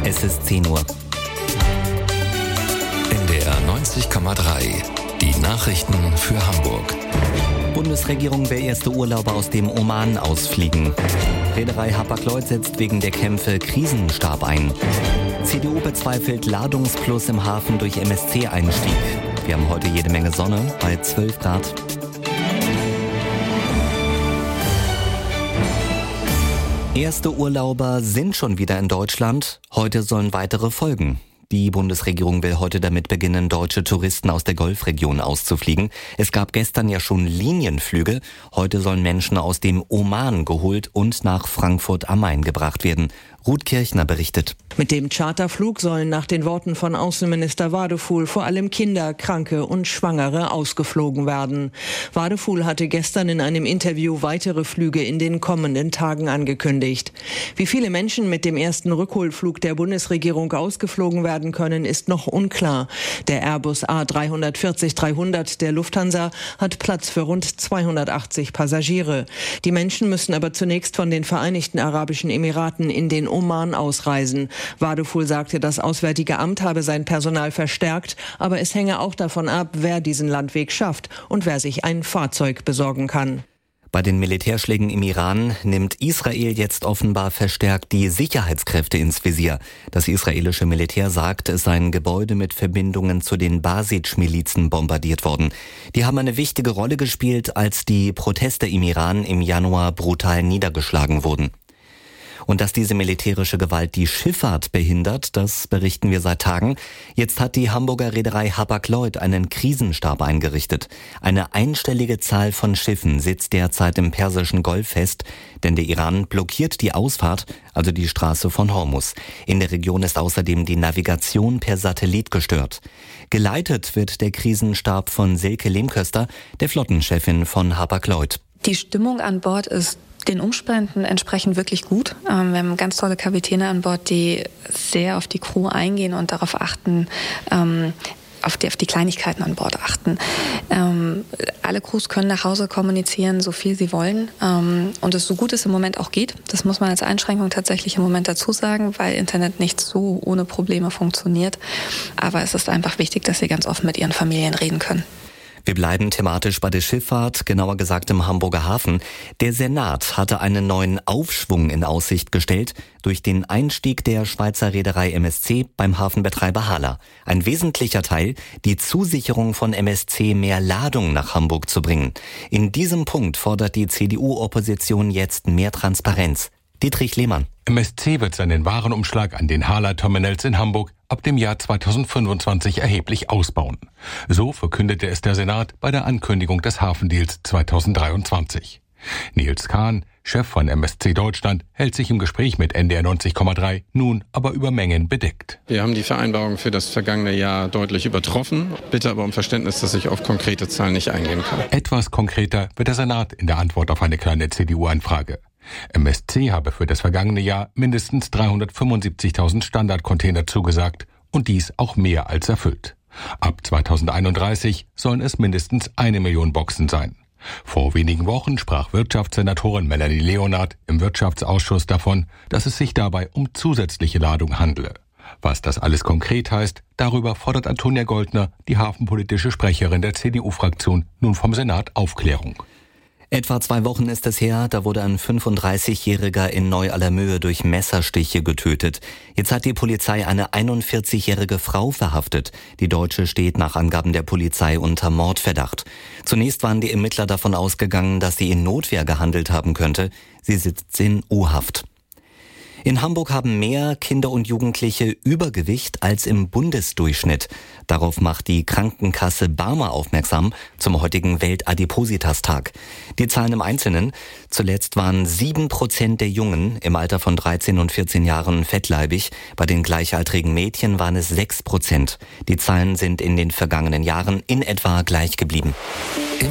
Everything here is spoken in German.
Es ist 10 Uhr. NDR 90,3. Die Nachrichten für Hamburg. Bundesregierung will erste Urlauber aus dem Oman ausfliegen. Reederei Hapag-Lloyd setzt wegen der Kämpfe Krisenstab ein. CDU bezweifelt Ladungsplus im Hafen durch MSC-Einstieg. Wir haben heute jede Menge Sonne bei 12 Grad. Erste Urlauber sind schon wieder in Deutschland. Heute sollen weitere folgen. Die Bundesregierung will heute damit beginnen, deutsche Touristen aus der Golfregion auszufliegen. Es gab gestern ja schon Linienflüge. Heute sollen Menschen aus dem Oman geholt und nach Frankfurt am Main gebracht werden. Ruth Kirchner berichtet. Mit dem Charterflug sollen nach den Worten von Außenminister Wadefuhl vor allem Kinder, Kranke und Schwangere ausgeflogen werden. Wadefuhl hatte gestern in einem Interview weitere Flüge in den kommenden Tagen angekündigt. Wie viele Menschen mit dem ersten Rückholflug der Bundesregierung ausgeflogen werden können, ist noch unklar. Der Airbus A340-300 der Lufthansa hat Platz für rund 280 Passagiere. Die Menschen müssen aber zunächst von den Vereinigten Arabischen Emiraten in den Oman ausreisen. Wadefuhl sagte, das Auswärtige Amt habe sein Personal verstärkt, aber es hänge auch davon ab, wer diesen Landweg schafft und wer sich ein Fahrzeug besorgen kann. Bei den Militärschlägen im Iran nimmt Israel jetzt offenbar verstärkt die Sicherheitskräfte ins Visier. Das israelische Militär sagt, es seien Gebäude mit Verbindungen zu den Basij-Milizen bombardiert worden. Die haben eine wichtige Rolle gespielt, als die Proteste im Iran im Januar brutal niedergeschlagen wurden. Und dass diese militärische Gewalt die Schifffahrt behindert, das berichten wir seit Tagen. Jetzt hat die Hamburger Reederei Hapag-Lloyd einen Krisenstab eingerichtet. Eine einstellige Zahl von Schiffen sitzt derzeit im Persischen Golf fest, denn der Iran blockiert die Ausfahrt, also die Straße von Hormuz. In der Region ist außerdem die Navigation per Satellit gestört. Geleitet wird der Krisenstab von Silke Lehmköster, der Flottenchefin von Hapag-Lloyd. Die Stimmung an Bord ist den Umständen entsprechend wirklich gut. Wir haben ganz tolle Kapitäne an Bord, die sehr auf die Crew eingehen und darauf achten, auf die Kleinigkeiten an Bord achten. Alle Crews können nach Hause kommunizieren, so viel sie wollen. Und es so gut es im Moment auch geht. Das muss man als Einschränkung tatsächlich im Moment dazu sagen, weil Internet nicht so ohne Probleme funktioniert. Aber es ist einfach wichtig, dass sie ganz offen mit ihren Familien reden können. Wir bleiben thematisch bei der Schifffahrt, genauer gesagt im Hamburger Hafen. Der Senat hatte einen neuen Aufschwung in Aussicht gestellt durch den Einstieg der Schweizer Reederei MSC beim Hafenbetreiber Hala. Ein wesentlicher Teil, die Zusicherung von MSC, mehr Ladung nach Hamburg zu bringen. In diesem Punkt fordert die CDU-Opposition jetzt mehr Transparenz. Dietrich Lehmann. MSC wird seinen Warenumschlag an den Hala-Terminals in Hamburg ab dem Jahr 2025 erheblich ausbauen. So verkündete es der Senat bei der Ankündigung des Hafendeals 2023. Nils Kahn, Chef von MSC Deutschland, hält sich im Gespräch mit NDR 90,3 nun aber über Mengen bedeckt. Wir haben die Vereinbarung für das vergangene Jahr deutlich übertroffen. Bitte aber um Verständnis, dass ich auf konkrete Zahlen nicht eingehen kann. Etwas konkreter wird der Senat in der Antwort auf eine kleine CDU-Anfrage. MSC habe für das vergangene Jahr mindestens 375.000 Standardcontainer zugesagt und dies auch mehr als erfüllt. Ab 2031 sollen es mindestens 1 Million Boxen sein. Vor wenigen Wochen sprach Wirtschaftssenatorin Melanie Leonard im Wirtschaftsausschuss davon, dass es sich dabei um zusätzliche Ladung handele. Was das alles konkret heißt, darüber fordert Antonia Goldner, die hafenpolitische Sprecherin der CDU-Fraktion, nun vom Senat Aufklärung. Etwa 2 Wochen ist es her, da wurde ein 35-Jähriger in Neu-Allermöhe durch Messerstiche getötet. Jetzt hat die Polizei eine 41-jährige Frau verhaftet. Die Deutsche steht nach Angaben der Polizei unter Mordverdacht. Zunächst waren die Ermittler davon ausgegangen, dass sie in Notwehr gehandelt haben könnte. Sie sitzt in U-Haft. In Hamburg haben mehr Kinder und Jugendliche Übergewicht als im Bundesdurchschnitt. Darauf macht die Krankenkasse Barmer aufmerksam zum heutigen Weltadipositas-Tag. Die Zahlen im Einzelnen: Zuletzt waren 7% der Jungen im Alter von 13 und 14 Jahren fettleibig. Bei den gleichaltrigen Mädchen waren es 6%. Die Zahlen sind in den vergangenen Jahren in etwa gleich geblieben.